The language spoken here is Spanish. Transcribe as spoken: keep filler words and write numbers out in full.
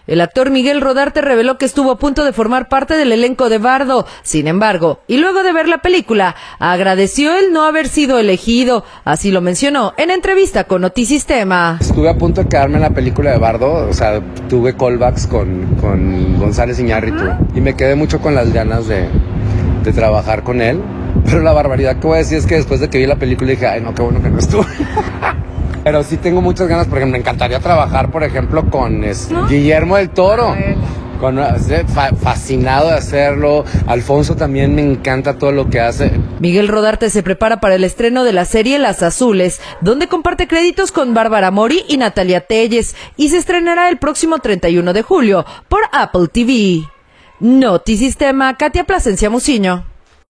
El actor Miguel Rodarte reveló que estuvo a punto de formar parte del elenco de Bardo. Sin embargo, y luego de ver la película, agradeció el no haber sido elegido. Así lo mencionó en entrevista con Notisistema. Estuve a punto de quedarme en la película de Bardo, o sea, tuve callbacks con, con González Iñárritu y me quedé mucho con las ganas de, de trabajar con él. Pero la barbaridad que voy a decir es que después de que vi la película dije, ay no, qué bueno que no estuve. Pero sí tengo muchas ganas, porque me encantaría trabajar, por ejemplo, con es, ¿no? Guillermo del Toro. Con, fa, fascinado de hacerlo. Alfonso también me encanta todo lo que hace. Miguel Rodarte se prepara para el estreno de la serie Las Azules, donde comparte créditos con Bárbara Mori y Natalia Telles, y se estrenará el próximo treinta y uno de julio por Apple T V. Notisistema, Katia Plasencia Muciño.